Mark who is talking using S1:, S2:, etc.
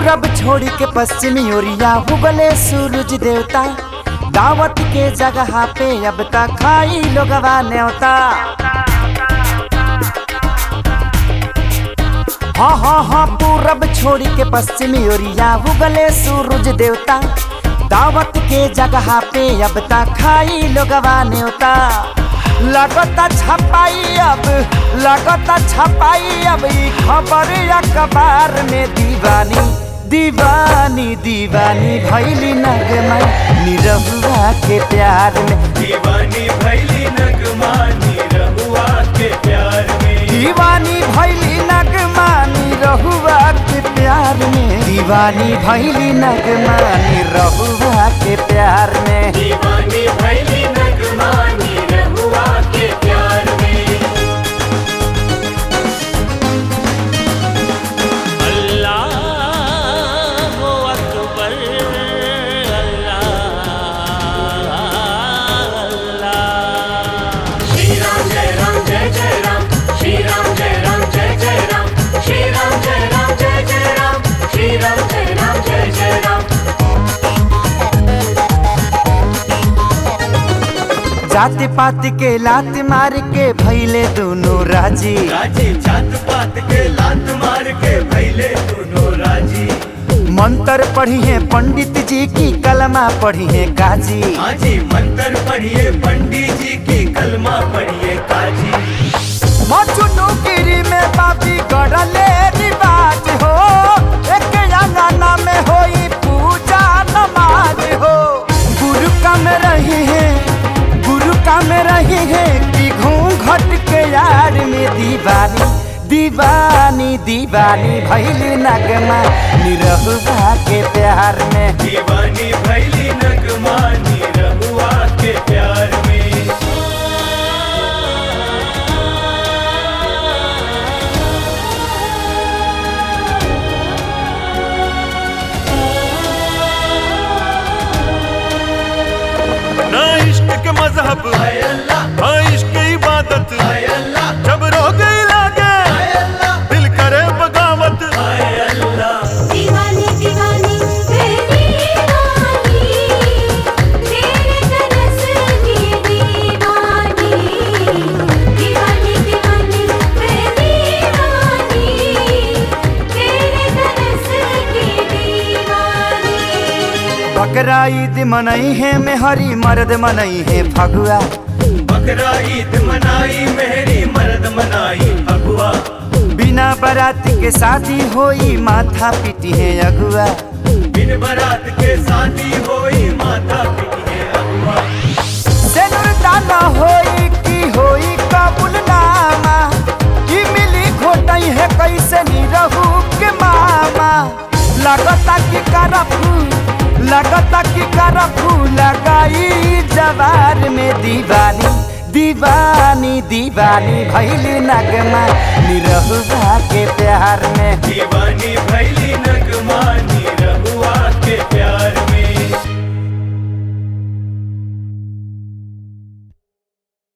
S1: पूरब छोड़ के पश्चिमी ओरिया उगले सूरज देवता। दावत के जगह पे अब तक खाई लोगवा न्योता। हाँ हाँ हाँ, पूरब छोड़ के पश्चिमी ओरिया उगले सूरज देवता। दावत के जगह पे अब तक खाई लोगवा न्योता। लगता छपाई अब ई खबर अखबार में दीवानी दीवानी दीवानी भैली नगमा निरहुआ के प्यार में।
S2: दीवानी भैली नगमा निरहुआ के प्यार में।
S1: दीवानी भैली नगमा निरहुआ के प्यार में। दीवानी भैली नगमा निरहुआ के प्यार में।
S2: दीवानी भैली नगमा निरहुआ के प्यार में। अल्लाह हो अकबर, अल्लाह अल्लाह। श्री राम जय राम जय जय राम, श्री राम जय राम जय जय राम, श्री राम जय राम जय जय राम, श्री राम जय राम जय जय राम।
S1: जाति पात के लात मार के भैले दोनों राजी।
S2: जात पात के लात मार के भैले दोनों राजी।
S1: मंत्र पढ़िए पंडित जी की कलमा पढ़िए काजी।
S2: हाजी मंत्र पढ़िए पंडित जी की कलमा पढ़िए काजी।
S1: मचुनुगिरी में बाबी गढ़ले रिवाज हो। एक अंगना में होई पूजा नमाज हो। गुरु का में रही है कि घूंघट के यार में दीवानी दीवानी दीवानी भैली नगमा निरहुआ के प्यार में।
S2: दीवानी भैली नगमा निरहुआ के प्यार में।
S3: ना इश्क के मजहब ना इश्क की इबादत। जब रोगे लागे दिल करे बगावत।
S4: दीवानी दीवानी दीवानी तेरे तरस की दीवानी। दीवानी दीवानी दीवानी तेरे तरस की दीवानी।
S1: बकरा ईद मनई है मेहरी मर्द मनई है फगुआ।
S2: बकरा ईद मनाई मेहरी मर्द मनाई फगुआ।
S1: बिना बारात के शादी होई माथा पिटी है अगुआ।
S2: बिन बारात के शादी होई माथा पिटी है अगुआ।
S1: सेनुर दाना होई की होई कबूलनामा। की मिली घोटई है कैसे निरहु के मामा। लगता कि करफू लगाई जवार में दीवानी दीवानी दीवानी भैली नगमा निरहुआ के प्यार में।
S2: दीवानी भैली नगमा निरहुआ